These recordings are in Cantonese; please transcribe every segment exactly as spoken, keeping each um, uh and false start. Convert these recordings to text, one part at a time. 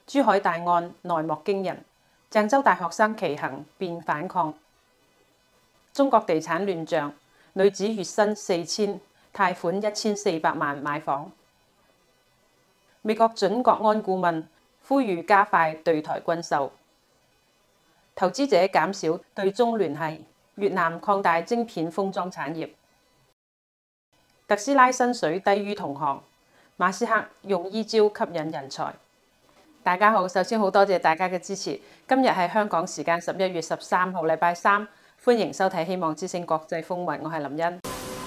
珠海大案內幕驚人，鄭州大學生騎行變反抗。中國地產亂象，女子月薪四千，貸款一千四百萬買房。美國準國安顧問呼籲加快對台軍售。投資者減少對中聯繫。越南擴大晶片封裝產業。特斯拉薪水低於同行。馬斯克用依招吸引人才。大家好，首先好多謝大家嘅支持。今日係香港時間十一月十三號，禮拜三，歡迎收睇《希望之聲國際風雲》，我係林茵。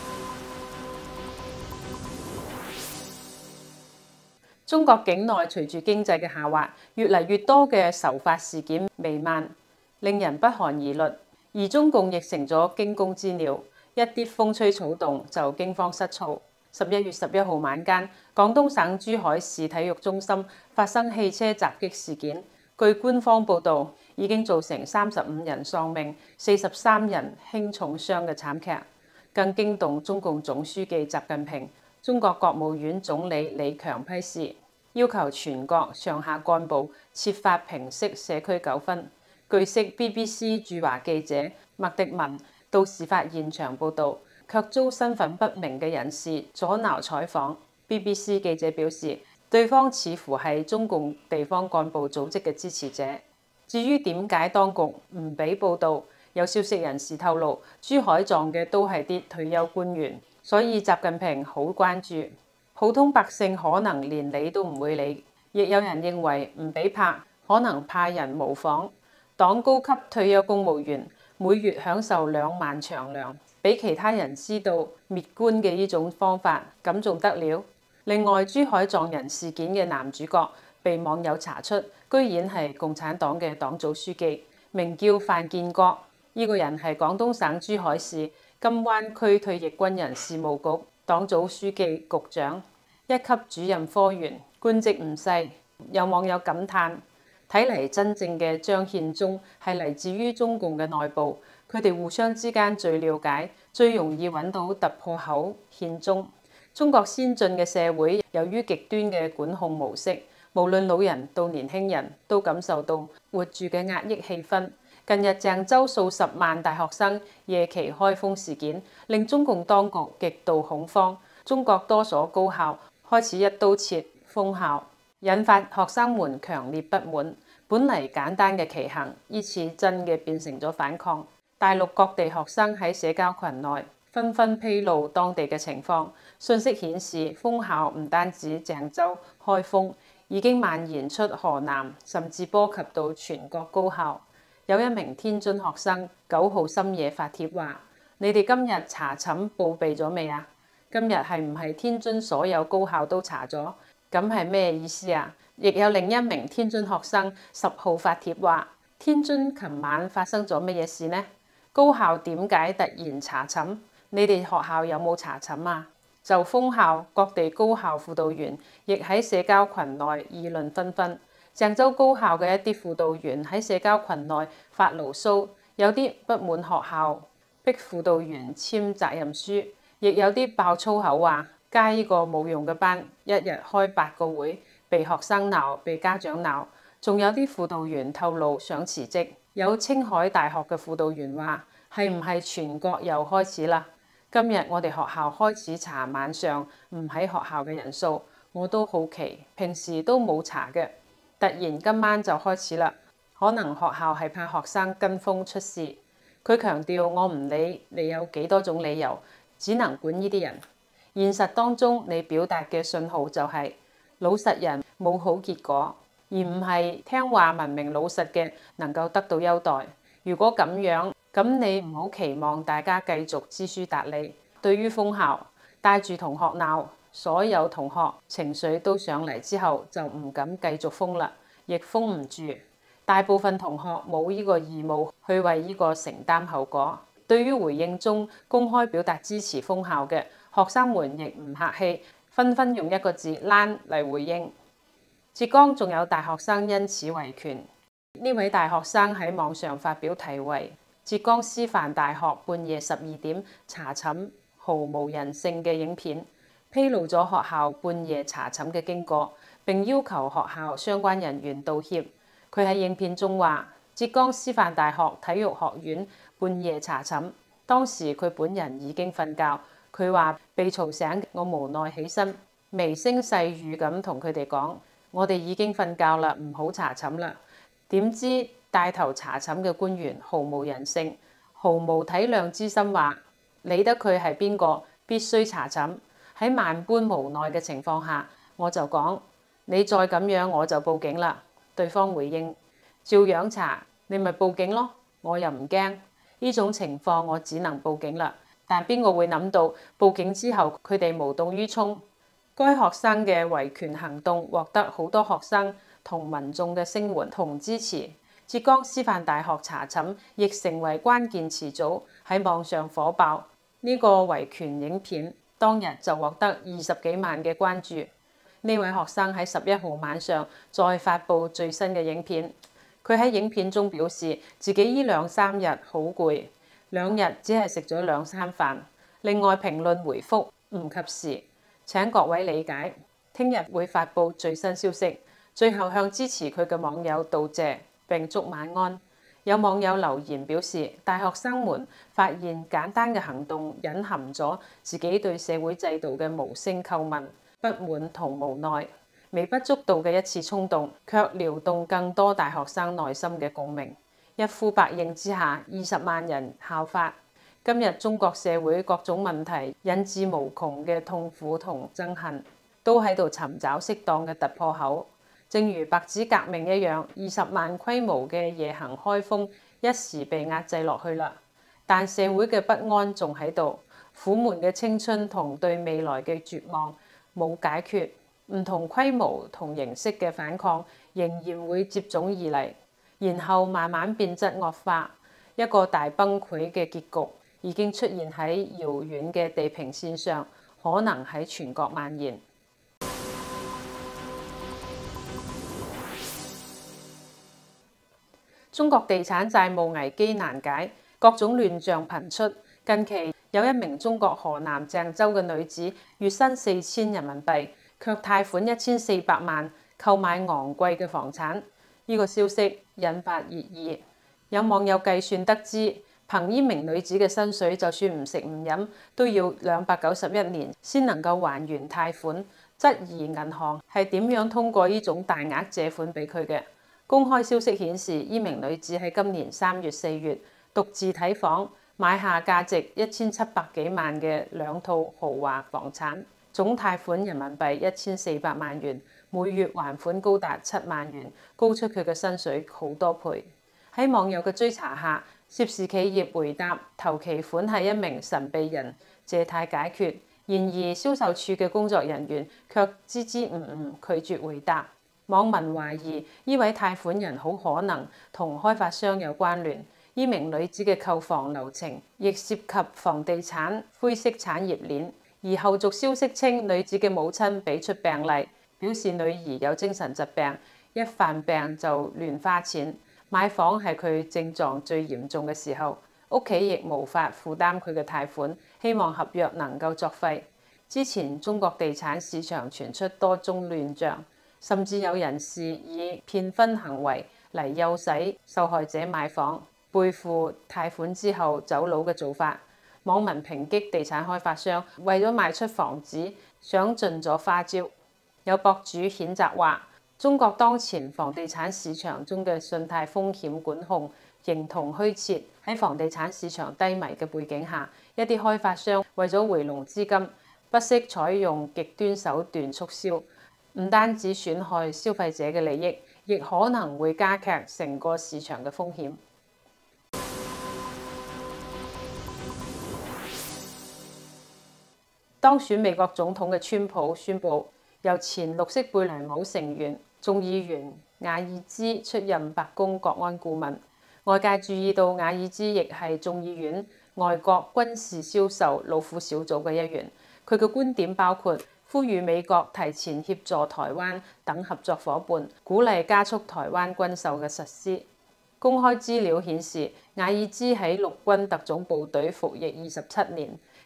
中國境內隨住經濟嘅下滑，越嚟越多嘅仇法事件彌漫，令人不寒而慄。而中共亦成咗驚弓之鳥，一啲風吹草動就驚慌失措。十一月十一號晚間，廣東省珠海市體育中心發生汽車襲擊事件，據官方報導，已經造成三十五人喪命、四十三人輕重傷嘅慘劇，更驚動中共總書記習近平。中國國務院總理李強批示，要求全國上下幹部設法平息社區糾紛。據悉 ，B B C 駐華記者麥迪文到事發現場報導，卻遭身份不明嘅人士阻撓採訪。B B C 記者表示，對方似乎係中共地方幹部組織嘅支持者。至於點解當局唔俾報導，有消息人士透露，珠海撞嘅都係啲退休官員，所以習近平好關注。普通百姓可能連理都唔會理。亦有人認為唔俾拍，可能怕人模仿。黨高級退休公務員每月享受兩萬長糧，俾其他人知道滅官嘅呢種方法，咁仲得了？另外，珠海撞人事件嘅男主角被網友查出，居然係共產黨嘅黨組書記，名叫范建國。呢、這個人係廣東省珠海市金灣區退役軍人事務局黨組書記、局長，一級主任科員，官職唔細。有網友感嘆，睇嚟真正嘅張獻忠係嚟自於中共嘅內部，佢哋互相之間最了解，最容易揾到突破口獻忠。中國先進嘅社會由於極端嘅管控模式，無論老人到年輕人都感受到活住嘅壓抑氣氛。近日鄭州數十萬大學生夜期開封事件，令中共當局極度恐慌。中國多所高校開始一刀切封校，引發學生們強烈不滿。本嚟簡單嘅騎行，呢次真嘅變成咗反抗。大陸各地學生喺社交群內紛紛披露當地嘅情況。信息顯示，封校唔單止鄭州開封，已經蔓延出河南，甚至波及到全國高校。有一名天津學生九號深夜發帖話：你哋今日查寢報備咗未啊？今日係唔係天津所有高校都查咗？咁係咩意思啊？亦有另一名天津學生十號發帖話：天津琴晚發生咗乜嘢事呢？高校點解突然查寢？你哋學校有冇查寢啊？就封校，各地高校輔導員亦喺社交群內議論紛紛。鄭州高校嘅一啲輔導員喺社交群內發牢騷，有啲不滿學校逼輔導員簽責任書，亦有啲爆粗口話加呢個冇用嘅班，一日開八個會，被學生鬧，被家長鬧。仲有啲輔導員透露想辭職。有青海大學嘅輔導員話：係唔係全國又開始啦？今日我哋學校開始查晚上唔喺學校嘅人數，我都好奇，平時都冇查嘅，突然今晚就開始啦。可能學校係怕學生跟風出事。佢強調：我唔理你有幾多種理由，只能管呢啲人。現實當中，你表達嘅信號就係老實人冇好結果，而唔係聽話文明老實嘅能夠得到優待。如果咁樣，咁你唔好期望大家繼續知書達理。對於封校，帶住同學鬧，所有同學情緒都上嚟之後，就唔敢繼續封啦，亦封唔住。大部分同學冇呢個義務去為呢個承擔後果。對於回應中公開表達支持封校嘅學生們，亦唔客氣，紛紛用一個字懶嚟回應。浙江仲有大學生因此維權。呢位大學生喺網上發表題為《浙江師範大學半夜十二點查寢毫無人性》嘅影片， 披露咗學校半夜查寢嘅經過，並要求學校相關人員道歉。佢喺影片中話：浙江師範大學體育學院半夜查寢，當時佢本人已經瞓覺。佢話被嘈醒，我無奈起身，微聲細語咁同佢哋講：我哋已經瞓覺啦，唔好查寢啦。點知帶頭查寢嘅官員毫無人性，毫無體諒之心，話理得佢係邊個，必須查寢。喺萬般無奈嘅情況下，我就講：你再咁樣我就報警啦。對方回應：照樣查，你咪報警咯，我又唔驚。呢種情況我只能報警啦。但邊個會諗到報警之後佢哋無動於衷？該學生嘅維權行動獲得好多學生同民眾嘅聲援同支持。浙江師範大學查寢亦成為關鍵詞組，喺網上火爆。呢個維權影片當日就獲得二十幾萬嘅關注。呢位學生喺十一號晚上再發布最新嘅影片。佢喺影片中表示自己呢兩三日好攰，兩日只係食咗兩餐飯。另外評論回覆唔及時，請各位理解。聽日會發布最新消息。最後向支持佢嘅網友道謝並祝晚安。有網友留言表示，大學生們發現簡單嘅行動隱含咗自己對社會制度嘅無聲叩問、不滿同無奈。微不足道嘅一次衝動，卻撩動更多大學生內心嘅共鳴。一呼百應之下，二十萬人效法。今日中國社會各種問題引致無窮嘅痛苦同憎恨，都喺度尋找適當嘅突破口。正如白紙革命一樣，二十萬規模嘅夜行開封一時被壓制落去啦。但社會嘅不安仲喺度，苦悶嘅青春同對未來嘅絕望冇解決。唔同規模同形式嘅反抗仍然會接踵而嚟，然後慢慢變質惡化，一個大崩潰嘅結局已經出現喺遙遠嘅地平線上，可能喺全國蔓延。中國地產債務危機難解，各種亂象頻出。近期有一名中國河南鄭州嘅女子，月薪四千人民幣，卻貸款一千四百萬購買昂貴嘅房產。呢個消息引發熱議。有網友計算得知，憑呢名女子嘅薪水，就算唔食唔飲，都要兩百九十一年先能夠還完貸款。質疑銀行係點樣通過呢種大額借款俾佢嘅？公開消息顯示，呢名女子喺今年三月、四月獨自睇房，買下價值一千七百幾萬嘅兩套豪華房產。總貸款人民幣一千四百萬元，每月還款高達七萬元，高出佢嘅薪水好多倍。喺網友嘅追查下，涉事企業回答頭期款係一名神秘人借貸解決，然而銷售處嘅工作人員卻支支吾吾拒絕回答。網民懷疑呢位貸款人好可能同開發商有關聯。呢名女子嘅購房流程亦涉及房地產灰色產業鏈。而後續消息稱，女子嘅母親俾出病例，表示女兒有精神疾病，一犯病就亂花錢。買房係佢症狀最嚴重嘅時候，屋企亦無法負擔佢嘅貸款，希望合約能夠作廢。之前中國地產市場傳出多宗亂象，甚至有人士以騙婚行為嚟誘使受害者買房，背負貸款之後走佬嘅做法。網民抨擊地產開發商為咗賣出房子，想盡咗花招。有博主譴責話，中國當前房地產市場中嘅信貸風險管控形同虛設。喺房地產市場低迷嘅背景下，一啲開發商為咗回籠資金，不惜採用極端手段促銷，唔單止損害消費者嘅利益，亦可能會加劇成個市場嘅風險。當選美國總統嘅川普宣布，由前綠色貝雷姆成員眾議員瓦爾茲出任白宮國安顧問。外界注意到瓦爾茲亦係眾議院外國軍事銷售老虎小組嘅一員。佢嘅觀點包括呼籲美國提前協助台灣等合作伙伴，鼓勵加速台灣軍售嘅實施。公開資料顯示，瓦爾茲喺陸軍特種部隊服役二十七年。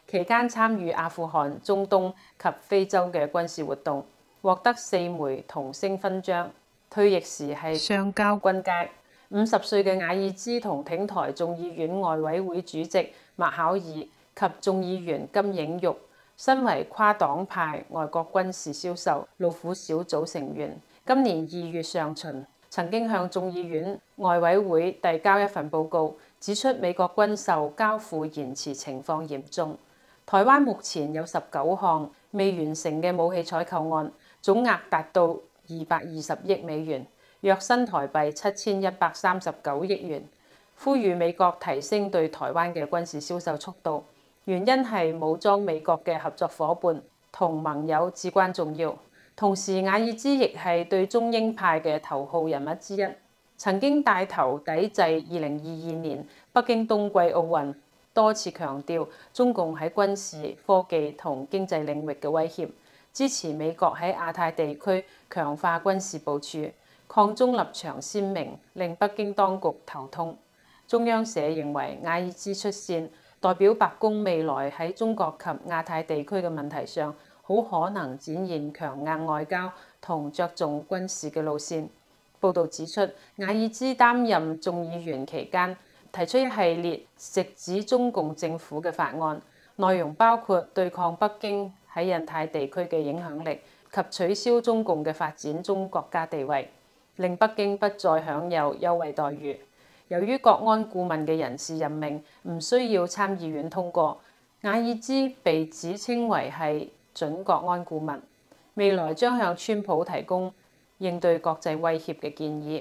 期間參與阿富汗、中東及非洲嘅軍事活動，獲得四枚銅星勳章。退役時係上交軍階。五十歲嘅瓦爾茲同挺台眾議院外委會主席麥考爾及眾議員金映玉，身為跨黨派外國軍事銷售老虎小組成員，今年二月上旬曾經向眾議院外委會遞交一份報告，指出美國軍售交付延遲情況嚴重。台灣目前有十九項未完成嘅武器採購案，總額達到二百二十億美元。約新台幣七千一百三十九億元，呼籲美國提升對台灣嘅軍事銷售速度。原因係武裝美國嘅合作伙伴同盟友至關重要。同時，瓦爾茲亦係對中英派嘅頭號人物之一，曾經帶頭抵制二零二二年北京冬季奧運，多次強調中共喺軍事、科技同經濟領域嘅威脅，支持美國喺亞太地區強化軍事部署。抗中立場鮮明，令北京當局頭痛。中央社認為，瓦爾茲出線代表白宮未來喺中國及亞太地區嘅問題上，好可能展現強硬外交同着重軍事嘅路線。報導指出，瓦爾茲擔任眾議員期間，提出一系列直指中共政府嘅法案，內容包括對抗北京喺印太地區嘅影響力及取消中共嘅發展中國家地位，令北京不再享有優惠待遇。由於國安顧問嘅人事任命唔需要參議院通過，瓦爾茲被指稱為係準國安顧問，未來將向川普提供應對國際威脅嘅建議。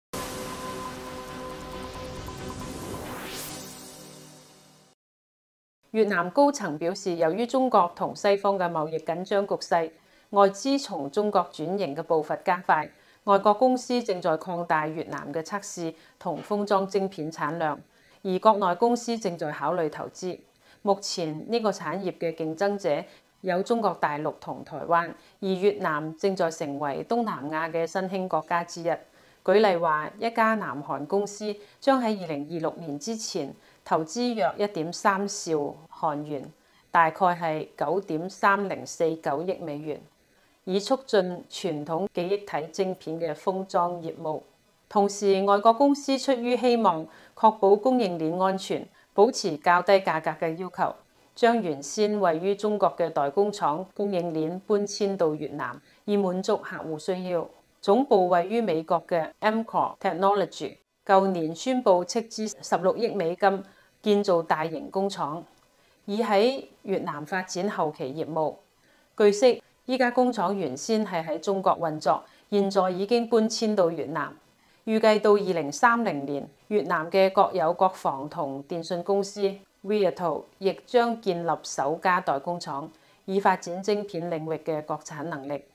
越南高層表示，由於中國同西方嘅貿易緊張局勢，外資從中國轉型嘅步伐加快。外國公司正在擴大越南嘅測試同封裝晶片產量，而國內公司正在考慮投資。目前呢個產業嘅競爭者有中國大陸同台灣，而越南正在成為東南亞嘅新興國家之一。舉例話，一家南韓公司將喺二零二六年之前投資約一點三兆韓元，大概係九點三零四九億美元。以促進傳統記憶體晶片嘅封裝業務。同時，外國公司出於希望確保供應鏈安全，保持較低價格嘅要求，將原先位於中國嘅代工廠供應鏈搬遷到越南，以滿足客戶需要。總部位於美國嘅 Amkor Technology 舊年宣布斥資十六億美金建造大型工廠，以喺越南發展後期業務。據悉，依家工廠原先係喺中國運作，現在已經搬遷到越南。預計到二零三零年，越南嘅國有國防同電信公司 Viettel 亦將建立首家代工廠，以發展晶片領域嘅國產能力。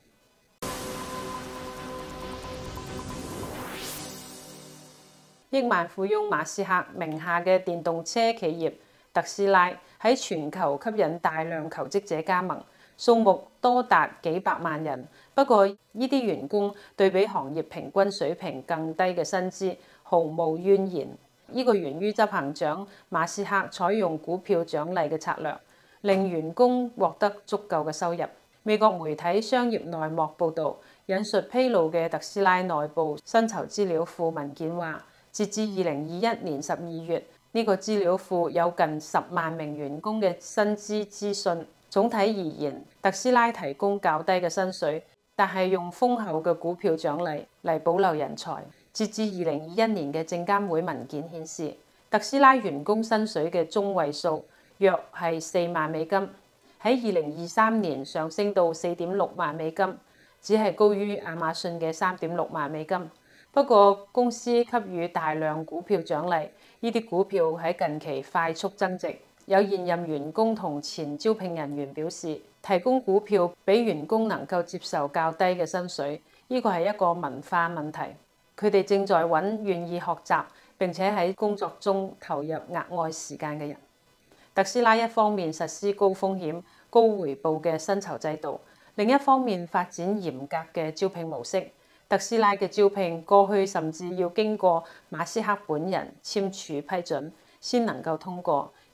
億萬富翁馬斯克名下嘅電動車企業特斯拉喺全球吸引大量求職者加盟。數目多達幾百萬人，不過呢啲員工對比行業平均水平更低嘅薪資毫無怨言。呢個源於執行長馬斯克採用股票獎勵嘅策略，令員工獲得足夠嘅收入。美國媒體商業內幕報導引述披露嘅特斯拉內部薪酬資料庫文件話，截至二零二一年十二月，呢個資料庫有近十萬名員工嘅薪資資訊。總體而言，特斯拉提供較低嘅薪水，但係用豐厚嘅股票獎勵嚟保留人才。截至二零二一年嘅證監會文件顯示，特斯拉員工薪水嘅中位數約係四萬美金，喺二零二三年上升到四點六萬美金，只係高於亞馬遜嘅三點六萬美金。不過公司給予大量股票獎勵，呢啲股票喺近期快速增值。有現任員工同前招聘人員表示，提供股票俾員工能夠接受較低嘅薪水，呢個係一個文化問題。佢哋正在揾願意學習並且喺工作中投入額外時間嘅人。特斯拉一方面實施高風險、高回報嘅薪酬制度，另一方面發展嚴格嘅招聘模式。特斯拉嘅招聘過去甚至要經過馬斯克本人簽署批准先能夠通過。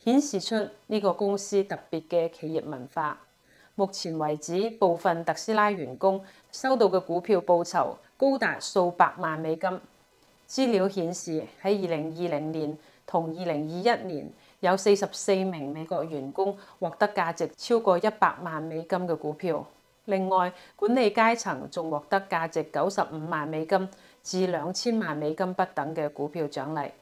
顯示出呢個公司特別嘅企業文化。目前為止，部分特斯拉員工收到嘅股票報酬高達數百萬美金。資料顯示喺二零二零年同二零二一年，有四十四名美國員工獲得價值超過一百萬美金嘅股票。另外，管理階層仲獲得價值九十五萬美金至兩千萬美金不等嘅股票獎勵。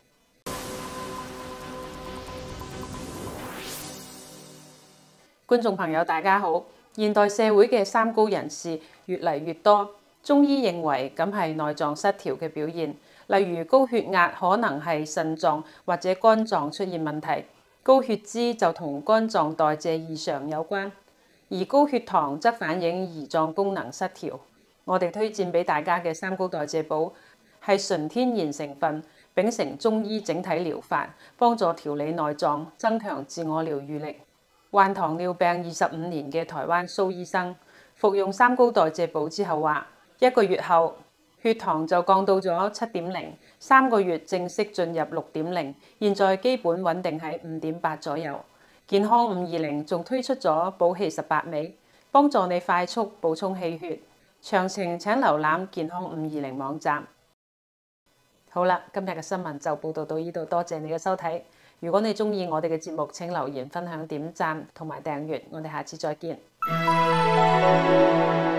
觀眾朋友，大家好！現代社會嘅三高人士越嚟越多，中醫認為咁係內臟失調嘅表現，例如高血壓可能係腎臟或者肝臟出現問題，高血脂就同肝臟代謝異常有關，而高血糖則反映胰臟功能失調。我哋推薦俾大家嘅三高代謝寶係純天然成分，秉承中醫整體療法，幫助調理內臟，增強自我療癒力。患糖尿病二十五年嘅台灣蘇醫生服用三高代謝寶之後話，一個月後血糖就降到咗七點零，三個月正式進入六點零，現在基本穩定喺五點八左右。健康五二零仲推出咗寶氣十八味，幫助你快速補充氣血。詳情請瀏覽健康五二零網站。好啦，今日嘅新聞就報道到呢度，多謝你嘅收睇。如果你中意我哋嘅節目，請留言、分享、點讚同埋訂閱。我哋下次再見。